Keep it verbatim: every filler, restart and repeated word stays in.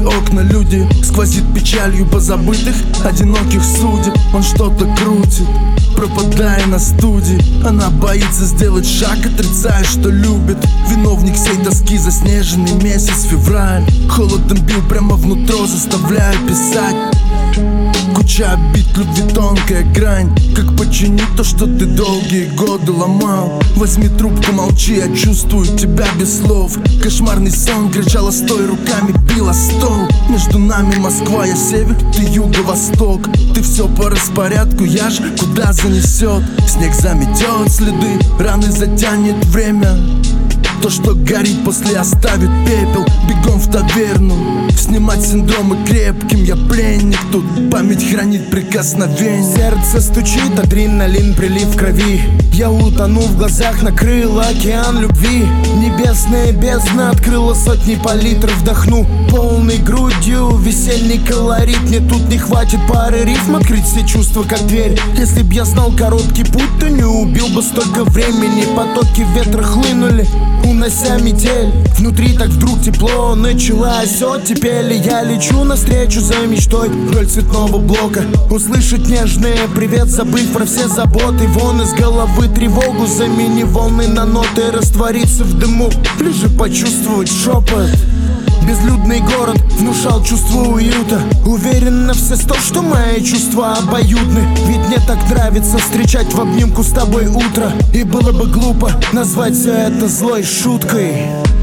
окна, люди. Сквозит печалью позабытых, одиноких судеб. Он что-то крутит, пропадая на студии. Она боится сделать шаг, отрицая, что любит. Виновник всей тоски, заснеженный месяц февраль. Холодом бил прямо внутрь, заставляя писать. Куча обид, любви тонкая грань. Как починить то, что ты долгие годы ломал? Возьми трубку, молчи, я чувствую тебя без слов. Кошмарный сон, кричала стой, руками била стол. Между нами Москва, я север, ты юго-восток. Ты все по распорядку, я ж куда занесет. Снег заметет следы, раны затянет время. То, что горит, после оставит пепел. Бегом в таверну, снимать синдромы крепким. Я пленник тут, память хранит прикосновение. Сердце стучит, адреналин, прилив крови. Я утону, в глазах накрыл океан любви. Небесная бездна открыла сотни палитров. Вдохну полной грудью весенний колорит. Мне тут не хватит пары рифм открыть все чувства, как дверь. Если б я знал короткий путь, то не убил бы столько времени. Потоки ветра хлынули, унося метель. Внутри так вдруг тепло началась оттепель. Я лечу навстречу за мечтой вдоль цветного блока. Услышать нежный привет, забыть про все заботы. Вон из головы тревогу, замени волны на ноты. Раствориться в дыму, лишь почувствовать шепот. Безлюдный город внушал чувство уюта. Уверен на все сто, что мои чувства обоюдны. Ведь мне так нравится встречать в обнимку с тобой утро. И было бы глупо назвать все это злой шуткой.